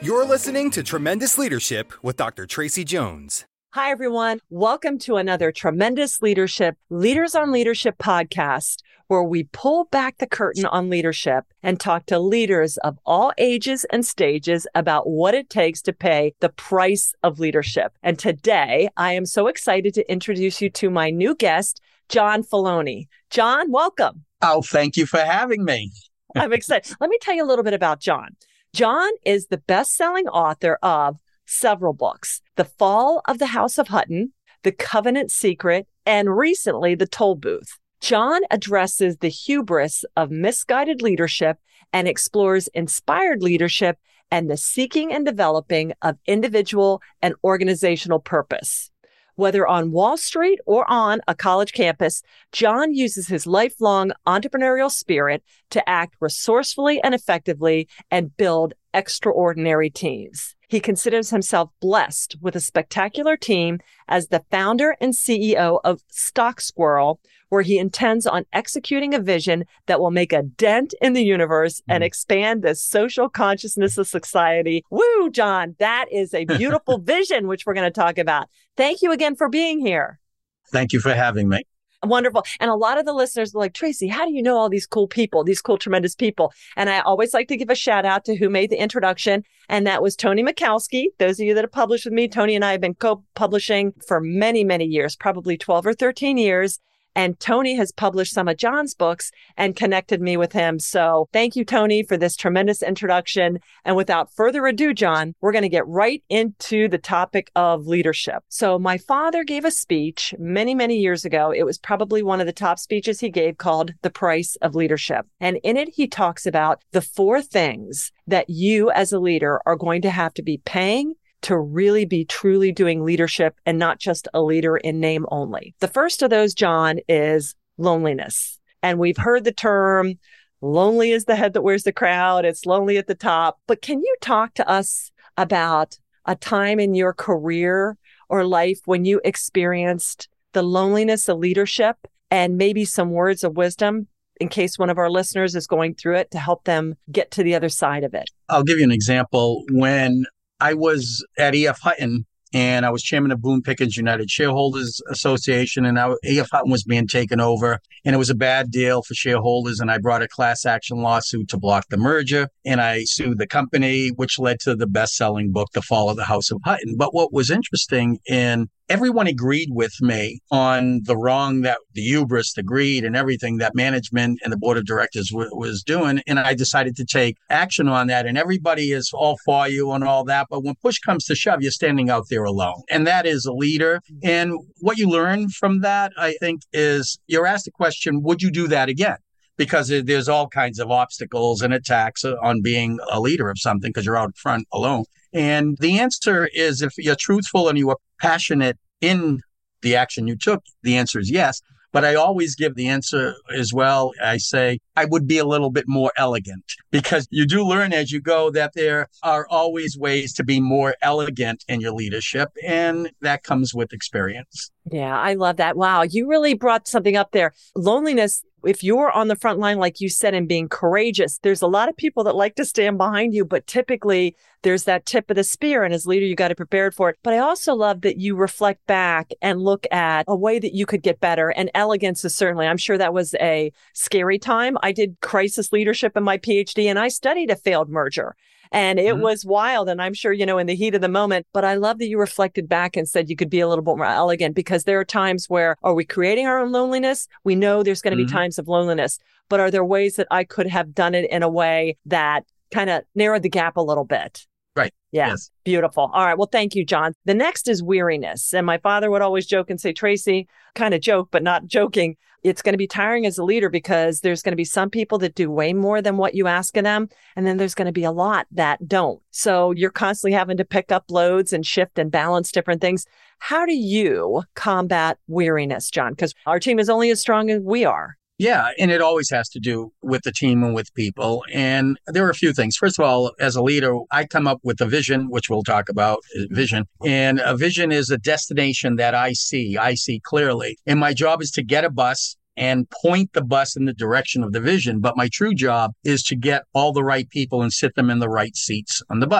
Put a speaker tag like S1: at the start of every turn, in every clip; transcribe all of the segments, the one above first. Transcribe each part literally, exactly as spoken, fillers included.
S1: You're listening to Tremendous Leadership with Doctor Tracy Jones.
S2: Hi, everyone. Welcome to another Tremendous Leadership, Leaders on Leadership podcast, where we pull back the curtain on leadership and talk to leaders of all ages and stages about what it takes to pay the price of leadership. And today, I am so excited to introduce you to my new guest, John Filoni. John, welcome.
S3: Oh, thank you for having me.
S2: I'm excited. Let me tell you a little bit about John. John is the best-selling author of several books: The Fall of the House of Hutton, The Covenant Secret, and recently, The Toll Booth. John addresses the hubris of misguided leadership and explores inspired leadership and the seeking and developing of individual and organizational purpose. Whether on Wall Street or on a college campus, John uses his lifelong entrepreneurial spirit to act resourcefully and effectively and build extraordinary teams. He considers himself blessed with a spectacular team as the founder and C E O of Stock Squirrel, where he intends on executing a vision that will make a dent in the universe mm-hmm. and expand the social consciousness of society. Woo, John, that is a beautiful vision, which we're going to talk about. Thank you again for being here.
S3: Thank you for having me.
S2: Wonderful. And a lot of the listeners are like, Tracy, how do you know all these cool people, these cool, tremendous people? And I always like to give a shout out to who made the introduction. And that was Tony Mikowski. Those of you that have published with me, Tony and I have been co-publishing for many, many years, probably twelve or thirteen years. And Tony has published some of John's books and connected me with him. So thank you, Tony, for this tremendous introduction. And without further ado, John, we're going to get right into the topic of leadership. So my father gave a speech many, many years ago. It was probably one of the top speeches he gave, called The Price of Leadership. And in it, he talks about the four things that you as a leader are going to have to be paying to really be truly doing leadership and not just a leader in name only. The first of those, John, is loneliness. And we've heard the term, lonely is the head that wears the crowd. It's lonely at the top. But can you talk to us about a time in your career or life when you experienced the loneliness of leadership and maybe some words of wisdom in case one of our listeners is going through it to help them get to the other side of it?
S3: I'll give you an example. When I was at E F. Hutton, and I was chairman of Boone Pickens United Shareholders Association, and I, E F. Hutton was being taken over, and it was a bad deal for shareholders, and I brought a class action lawsuit to block the merger, and I sued the company, which led to the best-selling book, The Fall of the House of Hutton. But what was interesting, in everyone agreed with me on the wrong, that the hubris, the greed, and everything that management and the board of directors w- was doing. And I decided to take action on that. And everybody is all for you and all that. But when push comes to shove, you're standing out there alone. And that is a leader. And what you learn from that, I think, is you're asked the question, would you do that again? Because there's all kinds of obstacles and attacks on being a leader of something because you're out front alone. And the answer is, if you're truthful and you are passionate in the action you took, the answer is yes. But I always give the answer as well. I say, I would be a little bit more elegant, because you do learn as you go that there are always ways to be more elegant in your leadership. And that comes with experience.
S2: Yeah, I love that. Wow. You really brought something up there. Loneliness, if you're on the front line, like you said, and being courageous, there's a lot of people that like to stand behind you, but typically there's that tip of the spear. And as leader, you got to prepare for it. But I also love that you reflect back and look at a way that you could get better. And elegance is certainly, I'm sure that was a scary time. I did crisis leadership in my PhD, and I studied a failed merger. And it mm-hmm. was wild. And I'm sure, you know, in the heat of the moment, but I love that you reflected back and said you could be a little bit more elegant, because there are times where, are we creating our own loneliness? We know there's going to mm-hmm. be times of loneliness, but are there ways that I could have done it in a way that kind of narrowed the gap a little bit?
S3: Right.
S2: Yeah.
S3: Yes.
S2: Beautiful. All right. Well, thank you, John. The next is weariness. And my father would always joke and say, Tracy, kind of joke, but not joking, it's going to be tiring as a leader, because there's going to be some people that do way more than what you ask of them. And then there's going to be a lot that don't. So you're constantly having to pick up loads and shift and balance different things. How do you combat weariness, John? Because our team is only as strong as we are.
S3: Yeah, and it always has to do with the team and with people. And there are a few things. First of all, as a leader, I come up with a vision, which we'll talk about, vision. And a vision is a destination that I see, I see clearly. And my job is to get a bus and point the bus in the direction of the vision. But my true job is to get all the right people and sit them in the right seats on the bus.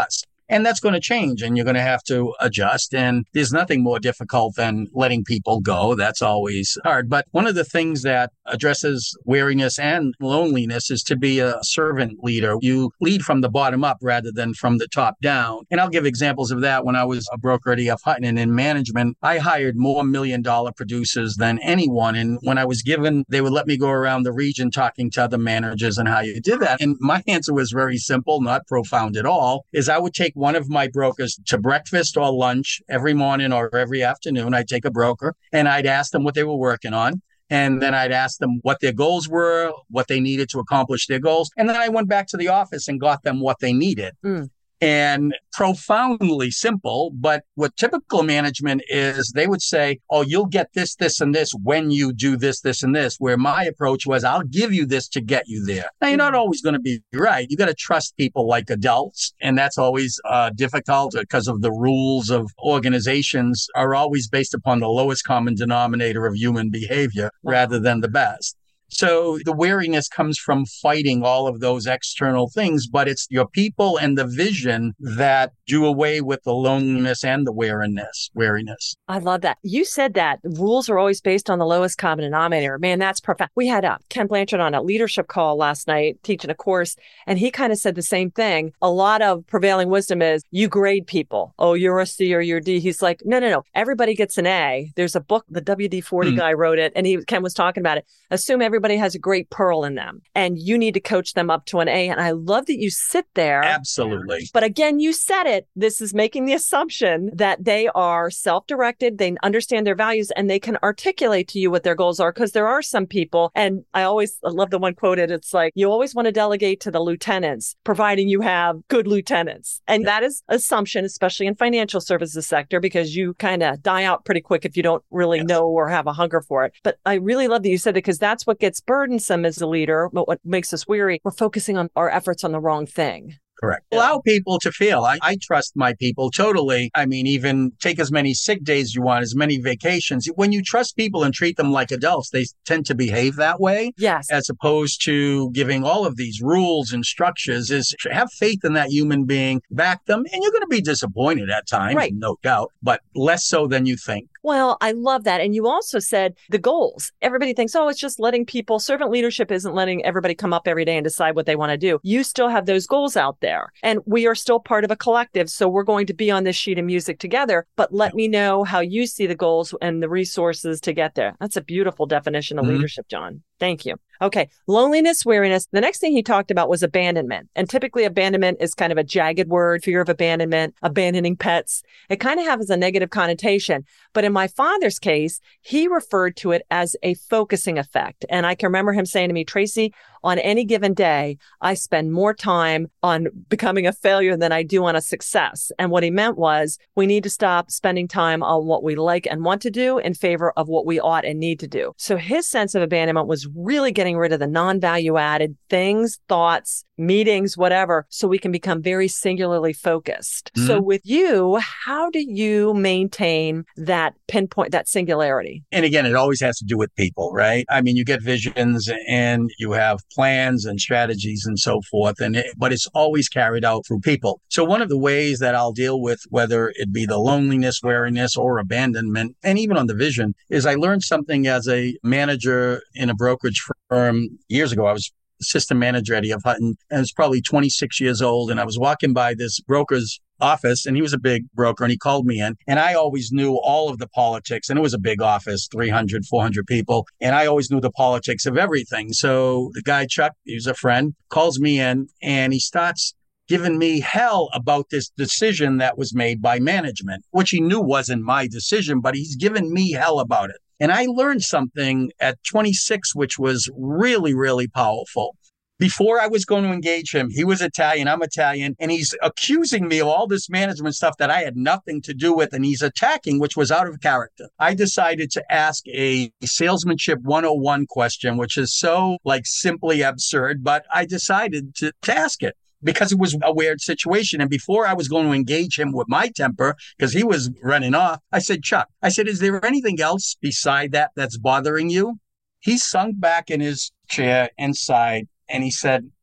S3: And that's going to change and you're going to have to adjust. And there's nothing more difficult than letting people go. That's always hard. But one of the things that addresses weariness and loneliness is to be a servant leader. You lead from the bottom up rather than from the top down. And I'll give examples of that. When I was a broker at E F Hutton and in management, I hired more million dollar producers than anyone. And when I was given, they would let me go around the region talking to other managers and how you did that. And my answer was very simple, not profound at all, is I would take one of my brokers to breakfast or lunch every morning or every afternoon. I'd take a broker and I'd ask them what they were working on. And then I'd ask them what their goals were, what they needed to accomplish their goals. And then I went back to the office and got them what they needed. Mm. And profoundly simple, but what typical management is, they would say, oh, you'll get this, this, and this when you do this, this, and this, where my approach was, I'll give you this to get you there. Now, you're not always going to be right. You got to trust people like adults. And that's always uh, difficult because of the rules of organizations are always based upon the lowest common denominator of human behavior wow. rather than the best. So the weariness comes from fighting all of those external things, but it's your people and the vision that do away with the loneliness and the weariness. weariness.
S2: I love that. You said that rules are always based on the lowest common denominator. Man, that's profound. We had uh, Ken Blanchard on a leadership call last night teaching a course, and he kind of said the same thing. A lot of prevailing wisdom is you grade people. Oh, you're a C or you're a D. He's like, no, no, no. Everybody gets an A. There's a book, the W D forty mm. guy wrote it, and he Ken was talking about it. Assume everybody has a great pearl in them and you need to coach them up to an A. And I love that you sit there.
S3: Absolutely.
S2: But again, you said it. This is making the assumption that they are self-directed. They understand their values and they can articulate to you what their goals are. Because there are some people, and I always I love the one quoted. It's like, you always want to delegate to the lieutenants, providing you have good lieutenants. And that is assumption, especially in financial services sector, because you kind of die out pretty quick if you don't really yes. know or have a hunger for it. But I really love that you said that, because that's what gets burdensome as a leader, but what makes us weary, we're focusing on our efforts on the wrong thing.
S3: Correct. Allow people to feel. I, I trust my people totally. I mean, even take as many sick days you want, as many vacations. When you trust people and treat them like adults, they tend to behave that way.
S2: Yes.
S3: As opposed to giving all of these rules and structures, is have faith in that human being, back them, and you're going to be disappointed at times, right. no doubt, but less so than you think.
S2: Well, I love that. And you also said the goals. Everybody thinks, oh, it's just letting people, servant leadership isn't letting everybody come up every day and decide what they want to do. You still have those goals out there. And we are still part of a collective. So we're going to be on this sheet of music together. But let me know how you see the goals and the resources to get there. That's a beautiful definition of mm-hmm. leadership, John. Thank you. Okay. Loneliness, weariness. The next thing he talked about was abandonment. And typically abandonment is kind of a jagged word, fear of abandonment, abandoning pets. It kind of has a negative connotation. But in my father's case, he referred to it as a focusing effect. And I can remember him saying to me, Tracy, on any given day, I spend more time on becoming a failure than I do on a success. And what he meant was we need to stop spending time on what we like and want to do in favor of what we ought and need to do. So his sense of abandonment was really getting rid of the non-value added things, thoughts, meetings, whatever, so we can become very singularly focused. Mm-hmm. So with you, how do you maintain that pinpoint, that singularity?
S3: And again, it always has to do with people, right? I mean, you get visions and you have plans and strategies and so forth, and it, but it's always carried out through people. So one of the ways that I'll deal with, whether it be the loneliness, weariness, or abandonment, and even on the vision, is I learned something as a manager in a brokerage firm years ago. I was assistant manager at E F Hutton, and I was probably twenty-six years old, and I was walking by this broker's office, and he was a big broker, and he called me in, and I always knew all of the politics, and it was a big office, three hundred, four hundred people, and I always knew the politics of everything. So the guy, Chuck, he was a friend, calls me in, and he starts giving me hell about this decision that was made by management, which he knew wasn't my decision, but he's giving me hell about it. And I learned something at twenty-six, which was really, really powerful. Before I was going to engage him, he was Italian, I'm Italian, and he's accusing me of all this management stuff that I had nothing to do with, and he's attacking, which was out of character. I decided to ask a salesmanship one oh one question, which is so like simply absurd, but I decided to, to ask it, because it was a weird situation. And before I was going to engage him with my temper, because he was running off, I said, Chuck, I said, is there anything else beside that that's bothering you? He sunk back in his chair and sighed, and he said,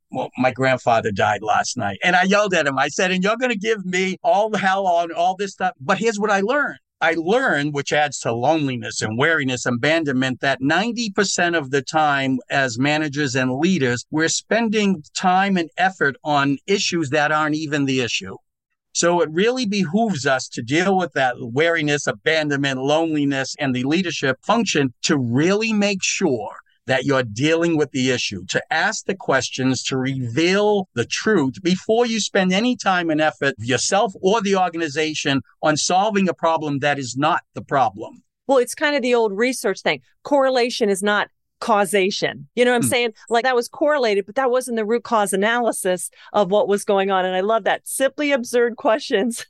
S3: well, my grandfather died last night. And I yelled at him. I said, and you're going to give me all the hell on all this stuff. But here's what I learned. I learned, which adds to loneliness and weariness, abandonment, that ninety percent of the time as managers and leaders, we're spending time and effort on issues that aren't even the issue. So it really behooves us to deal with that weariness, abandonment, loneliness, and the leadership function to really make sure that you're dealing with the issue, to ask the questions, to reveal the truth before you spend any time and effort, yourself or the organization, on solving a problem that is not the problem.
S2: Well, it's kind of the old research thing. Correlation is not causation. You know what I'm mm. saying? Like that was correlated, but that wasn't the root cause analysis of what was going on. And I love that. Simply absurd questions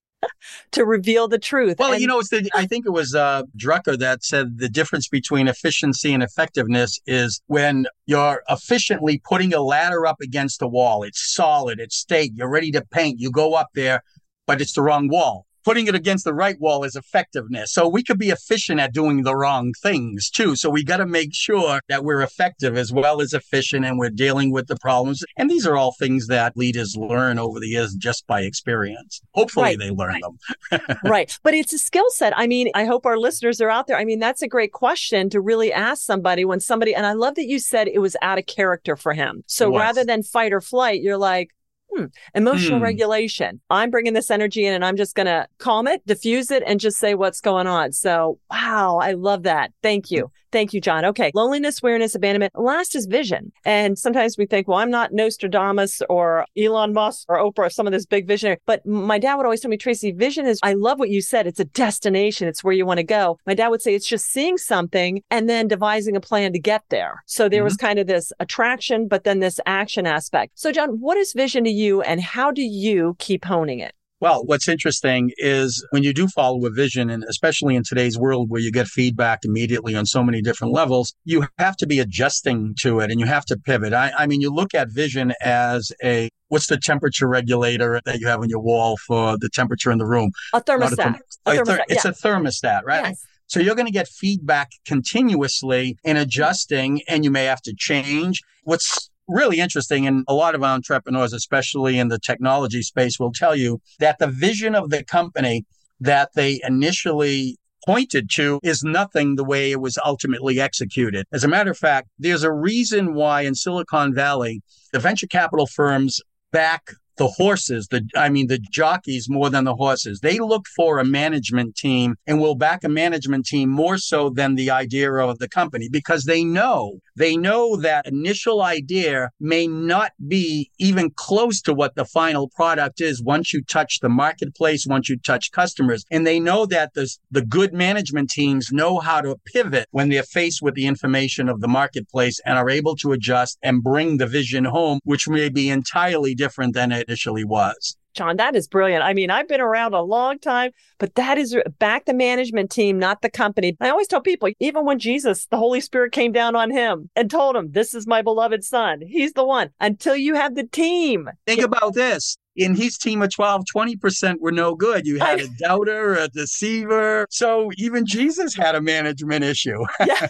S2: to reveal the truth.
S3: Well,
S2: and-
S3: you know, it's the, I think it was uh, Drucker that said the difference between efficiency and effectiveness is when you're efficiently putting a ladder up against a wall. It's solid, it's staked, you're ready to paint, you go up there, but it's the wrong wall. Putting it against the right wall is effectiveness. So we could be efficient at doing the wrong things too. So we got to make sure that we're effective as well as efficient and we're dealing with the problems. And these are all things that leaders learn over the years just by experience. Hopefully
S2: right.
S3: they learn
S2: right.
S3: them.
S2: Right. But it's a skill set. I mean, I hope our listeners are out there. I mean, that's a great question to really ask somebody when somebody, and I love that you said it was out of character for him. So rather than fight or flight, you're like, Hmm. Emotional hmm. regulation. I'm bringing this energy in and I'm just going to calm it, diffuse it, and just say what's going on. So, wow, I love that. Thank you. Thank you, John. Okay. Loneliness, weariness, abandonment. Last is vision. And sometimes we think, well, I'm not Nostradamus or Elon Musk or Oprah, some of this big visionary. But my dad would always tell me, Tracy, vision is, I love what you said. It's a destination. It's where you want to go. My dad would say it's just seeing something and then devising a plan to get there. So there mm-hmm. was kind of this attraction, but then this action aspect. So John, what is vision to you and how do you keep honing it?
S3: Well, what's interesting is when you do follow a vision, and especially in today's world where you get feedback immediately on so many different levels, you have to be adjusting to it and you have to pivot. I, I mean, you look at vision as a, what's the temperature regulator that you have on your wall for the temperature in the room?
S2: A thermostat.
S3: A therm-
S2: a thermostat.
S3: ther- it's yeah. a thermostat, right?
S2: Yes.
S3: So you're going to get feedback continuously and adjusting, and you may have to change. What's really interesting, and a lot of entrepreneurs, especially in the technology space, will tell you that the vision of the company that they initially pointed to is nothing the way it was ultimately executed. As a matter of fact, there's a reason why in Silicon Valley, the venture capital firms back the horses, the I mean, the jockeys more than the horses. They look for a management team and will back a management team more so than the idea of the company because they know, they know that initial idea may not be even close to what the final product is once you touch the marketplace, once you touch customers. And they know that the, the good management teams know how to pivot when they're faced with the information of the marketplace and are able to adjust and bring the vision home, which may be entirely different than it initially was.
S2: John, that is brilliant. I mean, I've been around a long time, but that is back the management team, not the company. I always tell people, even when Jesus, the Holy Spirit came down on him and told him, this is my beloved son. He's the one. Until you have the team.
S3: Think about this. In his team of twelve, twenty percent were no good. You had a doubter, a deceiver. So even Jesus had a management issue.
S2: Yeah.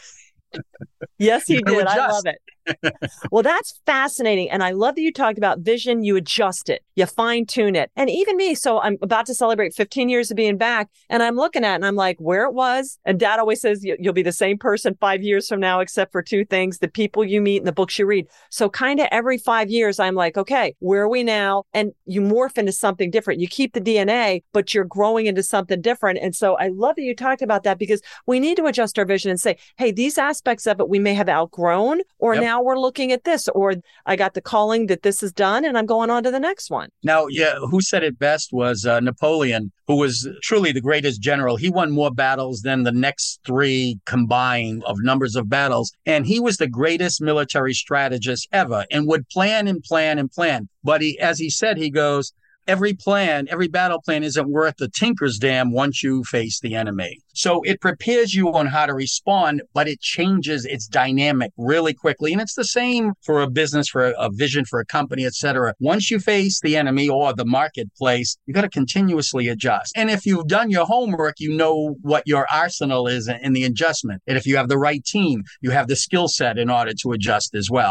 S2: Yes, he did.
S3: Adjust.
S2: I love it. Well, that's fascinating. And I love that you talked about vision. You adjust it, you fine tune it. And even me, so I'm about to celebrate fifteen years of being back and I'm looking at it and I'm like, where it was. And Dad always says you'll be the same person five years from now, except for two things, the people you meet and the books you read. So kind of every five years, I'm like, okay, where are we now? And you morph into something different. You keep the D N A, but you're growing into something different. And so I love that you talked about that because we need to adjust our vision and say, hey, these aspects of it we may have outgrown, or yep. now we're looking at this, or I got the calling that this is done and I'm going on to the next one.
S3: Now, yeah, who said it best was uh, Napoleon, who was truly the greatest general. He won more battles than the next three combined of numbers of battles. And he was the greatest military strategist ever and would plan and plan and plan. But he, as he said, he goes, every plan, every battle plan isn't worth the tinker's dam once you face the enemy. So it prepares you on how to respond, but it changes its dynamic really quickly. And it's the same for a business, for a, a vision, for a company, et cetera. Once you face the enemy or the marketplace, you got to continuously adjust. And if you've done your homework, you know what your arsenal is in the adjustment. And if you have the right team, you have the skill set in order to adjust as well.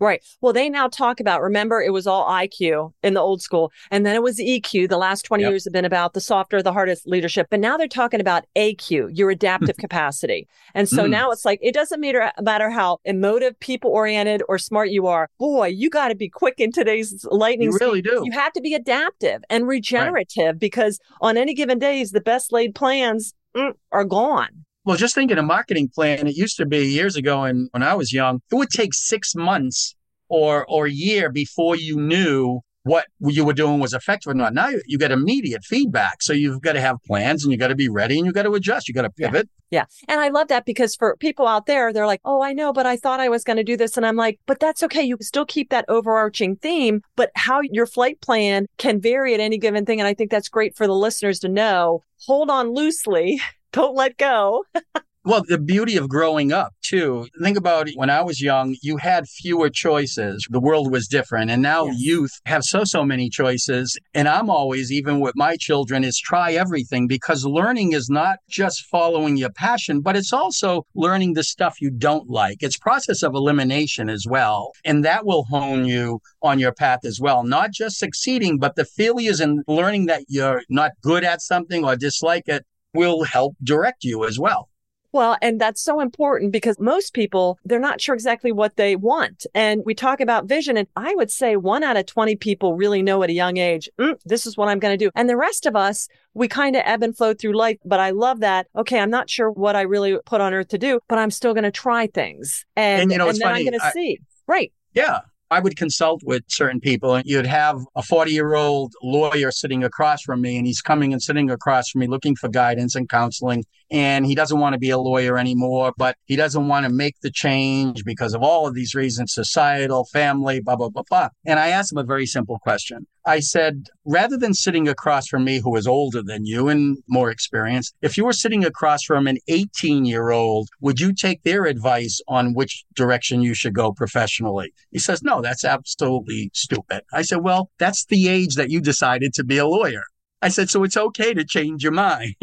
S2: Right. Well, they now talk about, remember, it was all I Q in the old school, and then it was E Q. The last twenty
S3: Yep.
S2: years have been about the softer, the hardest leadership. But now they're talking about A Q, your adaptive capacity. And so
S3: Mm.
S2: now it's like, it doesn't matter, matter how emotive, people oriented, or smart you are. Boy, you got to be quick in today's lightning
S3: You really
S2: speed.
S3: do.
S2: You have to be adaptive and regenerative, because on any given days, the best laid plans mm, are gone.
S3: Well, just thinking a marketing plan, it used to be years ago, and when I was young, it would take six months or or a year before you knew what you were doing was effective or not. Now you, you get immediate feedback. So you've got to have plans, and you got to be ready, and you got to adjust. You got to pivot.
S2: Yeah. And I love that, because for people out there, they're like, oh, I know, but I thought I was going to do this. And I'm like, but that's okay. You can still keep that overarching theme, but how your flight plan can vary at any given thing. And I think that's great for the listeners to know. Hold on loosely. Don't let go.
S3: Well, the beauty of growing up, too. Think about it. When I was young, you had fewer choices. The world was different. And now
S2: Yes.
S3: youth have so, so many choices. And I'm always, even with my children, is try everything, because learning is not just following your passion, but it's also learning the stuff you don't like. It's process of elimination as well. And that will hone you on your path as well. Not just succeeding, but the failures and learning that you're not good at something or dislike it will help direct you as well.
S2: Well, and that's so important, because most people, they're not sure exactly what they want. And we talk about vision, and I would say one out of twenty people really know at a young age, mm, this is what I'm going to do. And the rest of us, we kind of ebb and flow through life. But I love that. Okay, I'm not sure what I really put on earth to do, but I'm still going to try things. And,
S3: And, you know,
S2: and
S3: it's
S2: then
S3: funny,
S2: I'm going to
S3: I-
S2: see. Right.
S3: Yeah. I would consult with certain people, and you'd have a forty-year-old lawyer sitting across from me, and he's coming and sitting across from me looking for guidance and counseling. And he doesn't want to be a lawyer anymore, but he doesn't want to make the change because of all of these reasons, societal, family, blah, blah, blah, blah. And I asked him a very simple question. I said, rather than sitting across from me, who is older than you and more experienced, if you were sitting across from an eighteen-year-old, would you take their advice on which direction you should go professionally? He says, no, that's absolutely stupid. I said, well, that's the age that you decided to be a lawyer. I said, so it's okay to change your mind.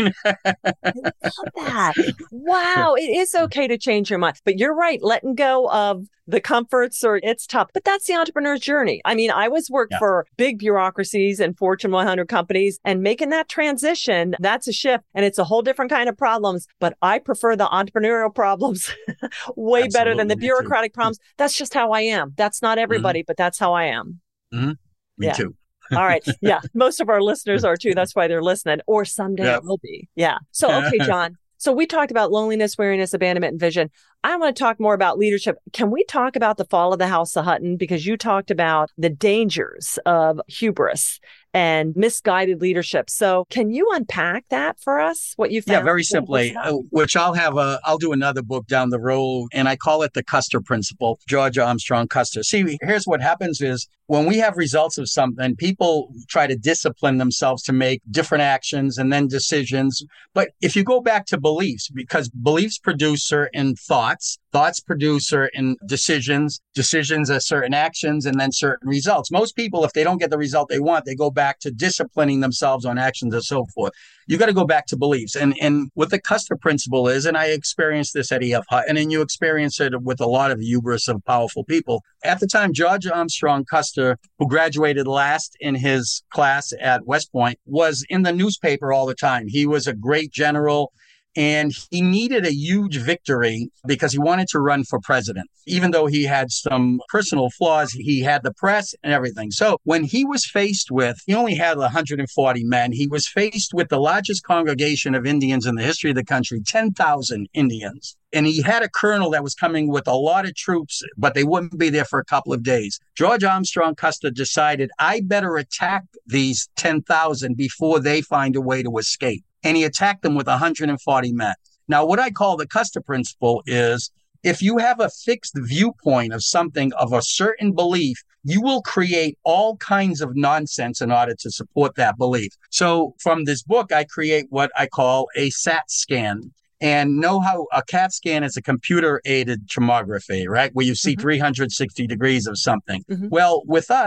S2: Love that. Wow. It is okay to change your mind. But you're right. Letting go of the comforts, or it's tough. But that's the entrepreneur's journey. I mean, I was worked
S3: Yeah.
S2: for big bureaucracies and Fortune one hundred companies, and making that transition, that's a shift, and it's a whole different kind of problems. But I prefer the entrepreneurial problems way better than
S3: Absolutely,
S2: the
S3: me too.
S2: bureaucratic problems. That's just how I am. That's not everybody, but that's how I am.
S3: Me
S2: Yeah.
S3: too.
S2: All right. Yeah. Most of our listeners are too. That's why they're listening. Or someday
S3: Yeah.
S2: it will be. Yeah. So, okay, John. So we talked about loneliness, weariness, abandonment, and vision. I want to talk more about leadership. Can we talk about the fall of the House of Hutton? Because you talked about the dangers of hubris and misguided leadership. So can you unpack that for us? What you found?
S3: Yeah, very
S2: What-
S3: simply,
S2: what's that?
S3: uh, which I'll have a, I'll do another book down the road, and I call it the Custer Principle, George Armstrong Custer. See, here's what happens is when we have results of something, people try to discipline themselves to make different actions and then decisions. But if you go back to beliefs, because beliefs produce certain thoughts, thoughts produce certain decisions, decisions are certain actions, and then certain results. Most people, if they don't get the result they want, they go back to disciplining themselves on actions and so forth. You got to go back to beliefs. And and what the Custer Principle is, and I experienced this at E F Hutton, and you experience it with a lot of hubris of powerful people. At the time, George Armstrong Custer, who graduated last in his class at West Point, was in the newspaper all the time. He was a great general. And he needed a huge victory because he wanted to run for president. Even though he had some personal flaws, he had the press and everything. So when he was faced with, he only had one hundred forty men. He was faced with the largest congregation of Indians in the history of the country, ten thousand Indians. And he had a colonel that was coming with a lot of troops, but they wouldn't be there for a couple of days. George Armstrong Custer decided, I better attack these ten thousand before they find a way to escape. And he attacked them with one hundred forty men. Now, what I call the Custer Principle is if you have a fixed viewpoint of something, of a certain belief, you will create all kinds of nonsense in order to support that belief. So from this book, I create what I call a SAT scan. And know how a CAT scan is a computer-aided tomography, right? Where you see
S2: Mhm.
S3: three hundred sixty degrees of something.
S2: Mhm.
S3: Well, with us,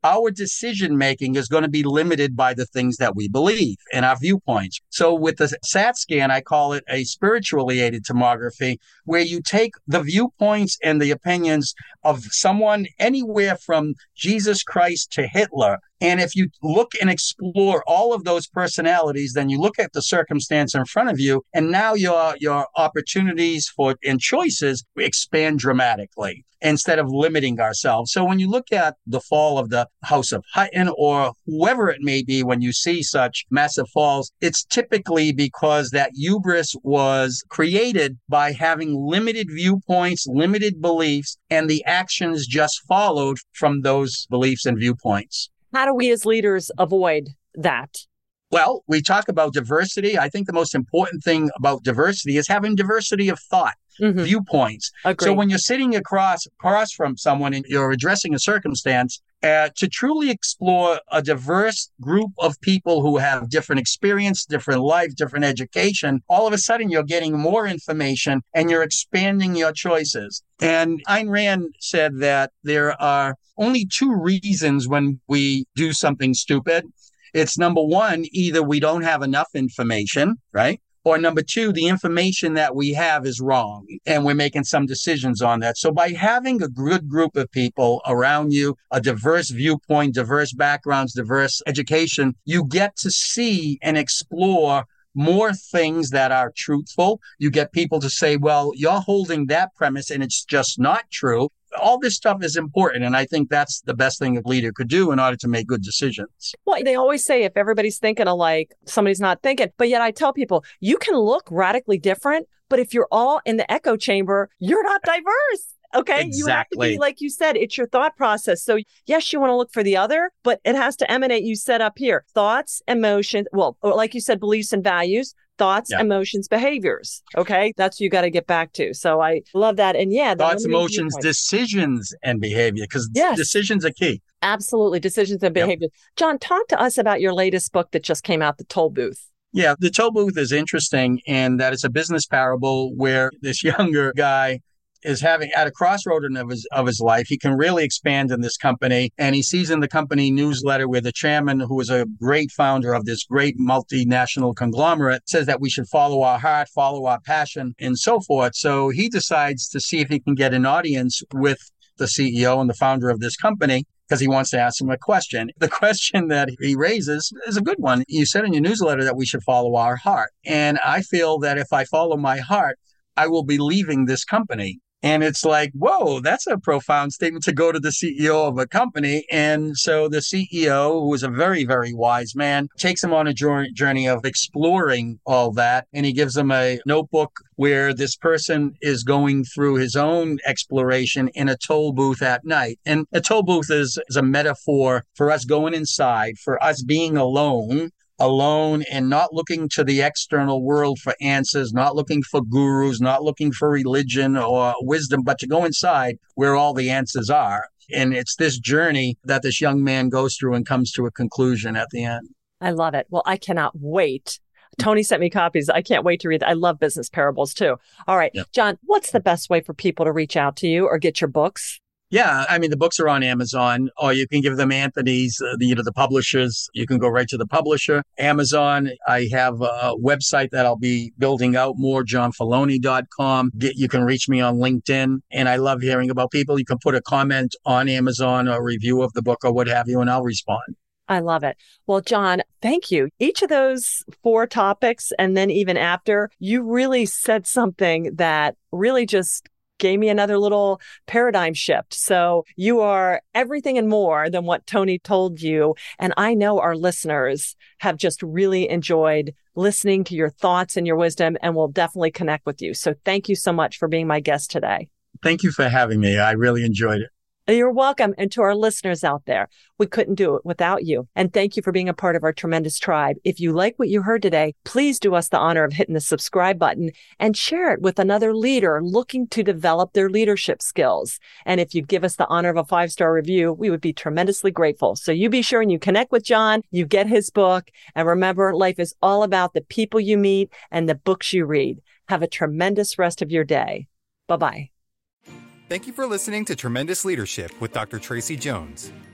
S3: our decision making is going to be limited by the things that we believe and our viewpoints. So with the S A T scan, I call it a spiritually aided tomography, where you take the viewpoints and the opinions of someone anywhere from Jesus Christ to Hitler. And if you look and explore all of those personalities, then you look at the circumstance in front of you, and now your your opportunities for and choices expand dramatically instead of limiting ourselves. So when you look at the fall of the House of Hutton or whoever it may be, when you see such massive falls, it's typically because that hubris was created by having limited viewpoints, limited beliefs, and the actions just followed from those beliefs and viewpoints.
S2: How do we as leaders avoid that?
S3: Well, we talk about diversity. I think the most important thing about diversity is having diversity of thought, mm-hmm. viewpoints.
S2: Agreed.
S3: So when you're sitting across across from someone and you're addressing a circumstance, uh, to truly explore a diverse group of people who have different experience, different life, different education, all of a sudden you're getting more information and you're expanding your choices. And Ayn Rand said that there are only two reasons when we do something stupid. It's number one, either we don't have enough information, right? Or number two, the information that we have is wrong and we're making some decisions on that. So by having a good group of people around you, a diverse viewpoint, diverse backgrounds, diverse education, you get to see and explore more things that are truthful. You get people to say, well, you're holding that premise and it's just not true. All this stuff is important. And I think that's the best thing a leader could do in order to make good decisions.
S2: Well, they always say if everybody's thinking alike, somebody's not thinking. But yet I tell people, you can look radically different, but if you're all in the echo chamber, you're not diverse. Okay.
S3: Exactly.
S2: You have to be, like you said, it's your thought process. So yes, you want to look for the other, but it has to emanate, you said up here, thoughts, emotions, well, or like you said, beliefs and values. Thoughts, yeah. emotions, behaviors. Okay. That's what you got to get back to. So I love that. And yeah.
S3: Thoughts, emotions, decisions, and behavior, because yes. decisions are key.
S2: Absolutely. Decisions and behavior. Yep. John, talk to us about your latest book that just came out, The Toll Booth.
S3: Yeah. The Toll Booth is interesting in that it's a business parable where this younger guy is having at a crossroad of his of his life. He can really expand in this company. And he sees in the company newsletter where the chairman, who is a great founder of this great multinational conglomerate, says that we should follow our heart, follow our passion, and so forth. So he decides to see if he can get an audience with the C E O and the founder of this company, because he wants to ask him a question. The question that he raises is a good one. You said in your newsletter that we should follow our heart. And I feel that if I follow my heart, I will be leaving this company. And it's like, whoa, that's a profound statement to go to the C E O of a company. And so the C E O, who is a very, very wise man, takes him on a journey of exploring all that. And he gives him a notebook where this person is going through his own exploration in a toll booth at night. And a toll booth is, is a metaphor for us going inside, for us being alone. alone and not looking to the external world for answers, not looking for gurus, not looking for religion or wisdom, but to go inside where all the answers are. And it's this journey that this young man goes through and comes to a conclusion at the end.
S2: I love it. Well, I cannot wait. Tony sent me copies. I can't wait to read. I love business parables too. All right, yeah. John, what's the best way for people to reach out to you or get your books?
S3: Yeah, I mean, the books are on Amazon, or you can give them Anthony's, uh, the, you know, the publishers. You can go right to the publisher. Amazon, I have a website that I'll be building out more, john filoni dot com. Get, you can reach me on LinkedIn, and I love hearing about people. You can put a comment on Amazon or a review of the book or what have you, and I'll respond.
S2: I love it. Well, John, thank you. Each of those four topics, and then even after, you really said something that really just gave me another little paradigm shift. So you are everything and more than what Tony told you. And I know our listeners have just really enjoyed listening to your thoughts and your wisdom and will definitely connect with you. So thank you so much for being my guest today.
S3: Thank you for having me. I really enjoyed it.
S2: You're welcome. And to our listeners out there, we couldn't do it without you. And thank you for being a part of our tremendous tribe. If you like what you heard today, please do us the honor of hitting the subscribe button and share it with another leader looking to develop their leadership skills. And if you'd give us the honor of a five-star review, we would be tremendously grateful. So you be sure and you connect with John, you get his book. And remember, life is all about the people you meet and the books you read. Have a tremendous rest of your day. Bye-bye.
S1: Thank you for listening to Tremendous Leadership with Doctor Tracy Jones.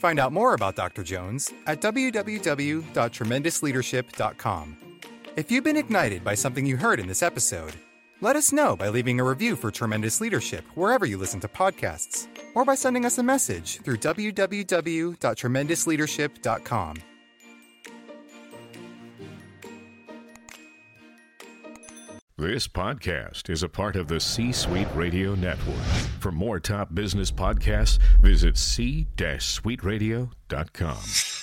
S1: Find out more about Doctor Jones at w w w dot tremendous leadership dot com. If you've been ignited by something you heard in this episode, let us know by leaving a review for Tremendous Leadership wherever you listen to podcasts, or by sending us a message through w w w dot tremendous leadership dot com.
S4: This podcast is a part of the C-Suite Radio Network. For more top business podcasts, visit c suite radio dot com.